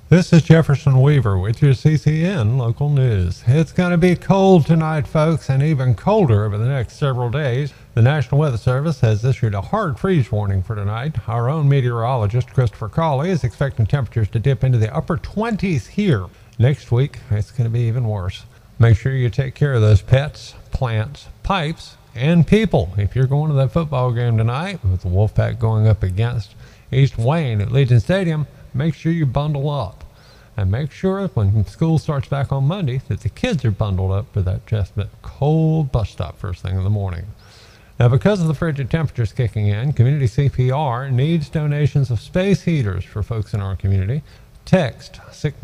This is Jefferson Weaver with your CCN local news. It's going to be cold tonight, folks, and even colder over the next several days. The National Weather Service has issued a hard freeze warning for tonight. Our own meteorologist, Christopher Cawley, is expecting temperatures to dip into the upper 20s here. Next week, it's going to be even worse. Make sure you take care of those pets, plants, pipes, and people. If you're going to that football game tonight with the Wolfpack going up against East Wayne at Legion Stadium, make sure you bundle up. And make sure when school starts back on Monday that the kids are bundled up for that just cold bus stop first thing in the morning. Now, because of the frigid temperatures kicking in, Community CPR needs donations of space heaters for folks in our community. Text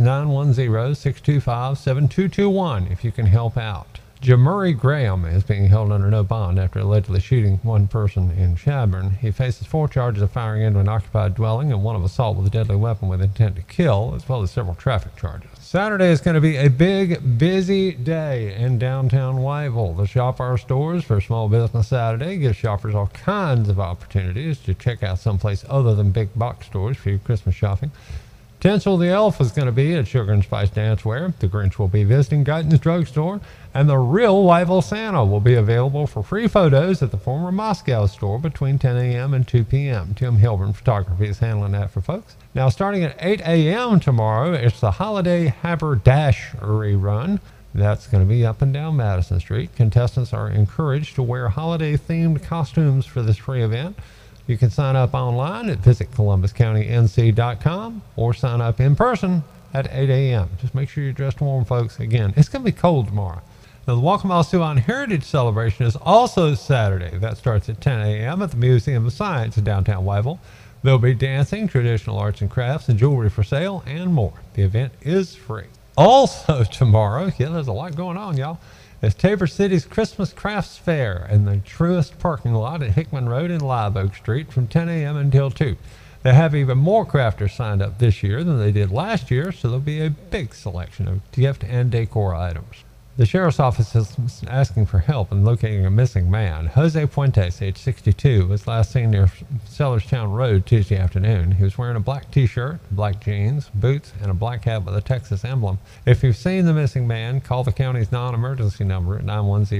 910-625-7221 if you can help out. Jamuri Graham is being held under no bond after allegedly shooting one person in Shabburn. He faces 4 charges of firing into an occupied dwelling and 1 of assault with a deadly weapon with intent to kill, as well as several traffic charges. Saturday is going to be a big, busy day in downtown Whiteville. The Shop Our Stores for Small Business Saturday gives shoppers all kinds of opportunities to check out someplace other than big box stores for your Christmas shopping. Tinsel the Elf is going to be at Sugar and Spice Dancewear. The Grinch will be visiting Guyton's Drugstore. And the real Whiteville Santa will be available for free photos at the former Moscow store between 10 a.m. and 2 p.m. Tim Hilburn Photography is handling that for folks. Now, starting at 8 a.m. tomorrow, it's the Holiday Haberdashery Run. That's going to be up and down Madison Street. Contestants are encouraged to wear holiday-themed costumes for this free event. You can sign up online at visitcolumbuscountync.com or sign up in person at 8 a.m. Just make sure you're dressed warm, folks. Again, it's going to be cold tomorrow. Now, the Waccamaw Siouan Heritage Celebration is also Saturday. That starts at 10 a.m. at the Museum of Science in downtown Whiteville. There'll be dancing, traditional arts and crafts, and jewelry for sale, and more. The event is free. Also tomorrow, there's a lot going on, y'all. It's Tabor City's Christmas Crafts Fair in the Truist parking lot at Hickman Road and Live Oak Street from 10 a.m. until 2. They have even more crafters signed up this year than they did last year, so there'll be a big selection of gift and decor items. The Sheriff's Office is asking for help in locating a missing man. Jose Puentes, age 62, was last seen near Sellerstown Road Tuesday afternoon. He was wearing a black t-shirt, black jeans, boots, and a black hat with a Texas emblem. If you've seen the missing man, call the county's non-emergency number at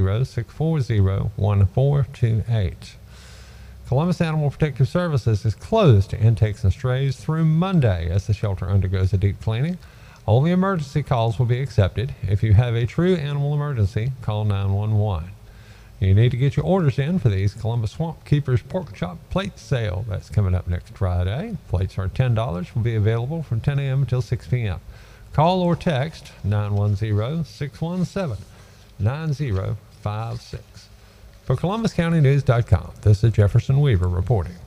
910-640-1428. Columbus Animal Protective Services is closed to intakes and strays through Monday as the shelter undergoes a deep cleaning. Only emergency calls will be accepted. If you have a true animal emergency, call 911. You need to get your orders in for these Columbus Swamp Keepers Pork Chop Plate Sale. That's coming up next Friday. Plates are $10, will be available from 10 a.m. until 6 p.m. Call or text 910-617-9056. For ColumbusCountyNews.com, this is Jefferson Weaver reporting.